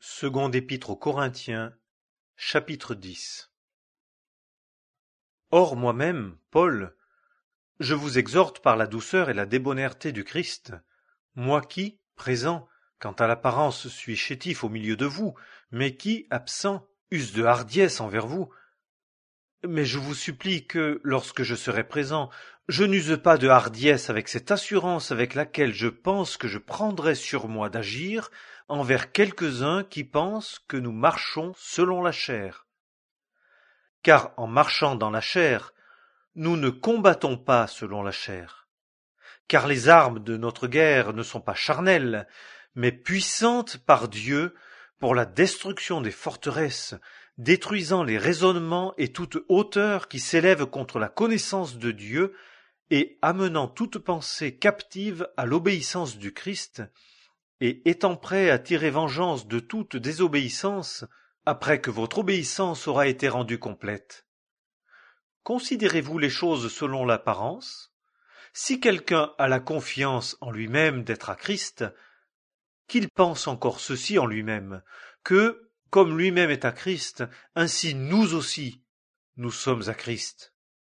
Seconde épître aux Corinthiens, chapitre 10. Or moi-même, Paul, je vous exhorte par la douceur et la débonnaire-té du Christ, moi qui, présent, quant à l'apparence suis chétif au milieu de vous, mais qui, absent, use de hardiesse envers vous. Mais je vous supplie que, lorsque je serai présent, je n'use pas de hardiesse avec cette assurance avec laquelle je pense que je prendrai sur moi d'agir envers quelques-uns qui pensent que nous marchons selon la chair. Car en marchant dans la chair, nous ne combattons pas selon la chair. Car les armes de notre guerre ne sont pas charnelles, mais puissantes par Dieu pour la destruction des forteresses, détruisant les raisonnements et toute hauteur qui s'élève contre la connaissance de Dieu, et amenant toute pensée captive à l'obéissance du Christ, et étant prêt à tirer vengeance de toute désobéissance, après que votre obéissance aura été rendue complète. Considérez-vous les choses selon l'apparence? Si quelqu'un a la confiance en lui-même d'être à Christ, qu'il pense encore ceci en lui-même, que, comme lui-même est à Christ, ainsi nous aussi, nous sommes à Christ.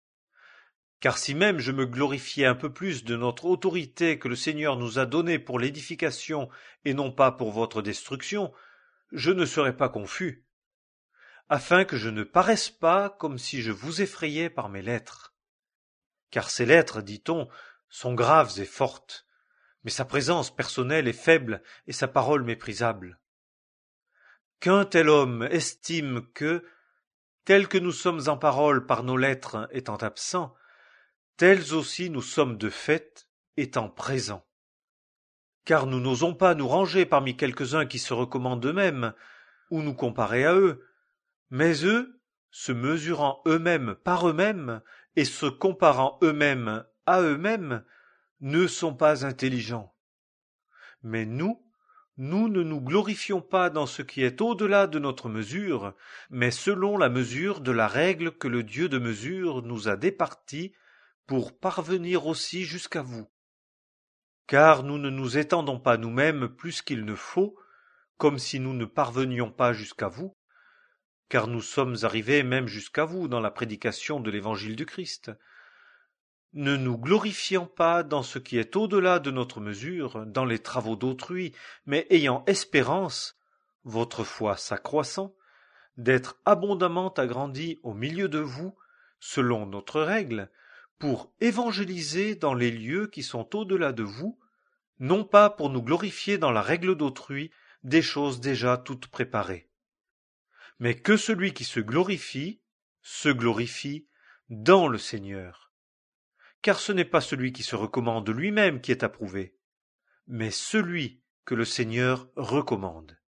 Car si même je me glorifiais un peu plus de notre autorité que le Seigneur nous a donnée pour l'édification et non pas pour votre destruction, je ne serais pas confus, afin que je ne paraisse pas comme si je vous effrayais par mes lettres. Car ces lettres, dit-on, sont graves et fortes, mais sa présence personnelle est faible et sa parole méprisable. Qu'un tel homme estime que, tels que nous sommes en parole par nos lettres étant absents, tels aussi nous sommes de fait étant présents. Car nous n'osons pas nous ranger parmi quelques-uns qui se recommandent eux-mêmes, ou nous comparer à eux, mais eux, se mesurant eux-mêmes par eux-mêmes, et se comparant eux-mêmes à eux-mêmes, ne sont pas intelligents. Mais nous ne nous glorifions pas dans ce qui est au-delà de notre mesure, mais selon la mesure de la règle que le Dieu de mesure nous a départie pour parvenir aussi jusqu'à vous. Car nous ne nous étendons pas nous-mêmes plus qu'il ne faut, comme si nous ne parvenions pas jusqu'à vous, car nous sommes arrivés même jusqu'à vous dans la prédication de l'évangile du Christ. Ne nous glorifions pas dans ce qui est au-delà de notre mesure, dans les travaux d'autrui, mais ayant espérance, votre foi s'accroissant, d'être abondamment agrandis au milieu de vous, selon notre règle, pour évangéliser dans les lieux qui sont au-delà de vous, non pas pour nous glorifier dans la règle d'autrui des choses déjà toutes préparées. Mais que celui qui se glorifie dans le Seigneur. Car ce n'est pas celui qui se recommande lui-même qui est approuvé, mais celui que le Seigneur recommande.